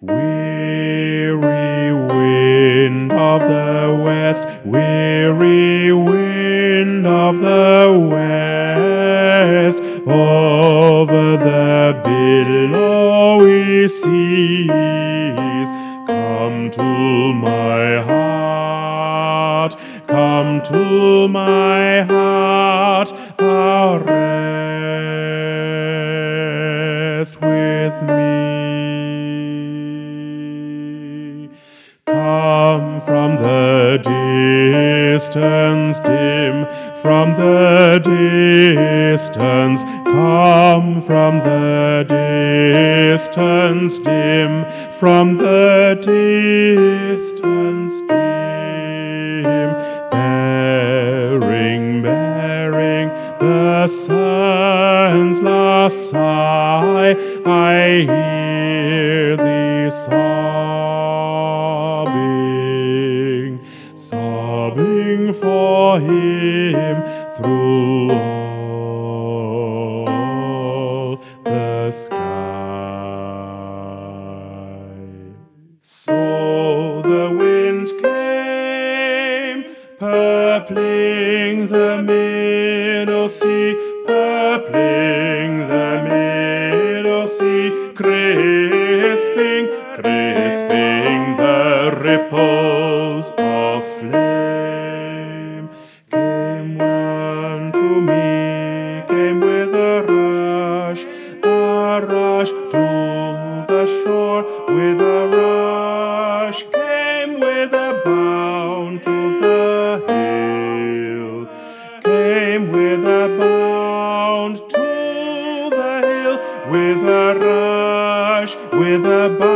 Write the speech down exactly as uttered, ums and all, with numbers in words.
Weary wind of the west, weary wind of the west, over the billowy seas, come to my heart, come to my heart, ah, rest with me. Come from the distance dim, from the distance, come from the distance dim, from the distance dim, bearing, bearing the sun's last sigh, I hear thee sobbing, sobbing for him through all the sky. So the wind came, purpling the middle sea, purpling the middle sea, crisping, crisping the ripples of flame. Came one to me, came with a rush, a rush to the shore, with a rush, came with a bound to the hill, came with a bound to the hill, with a rush, with a bound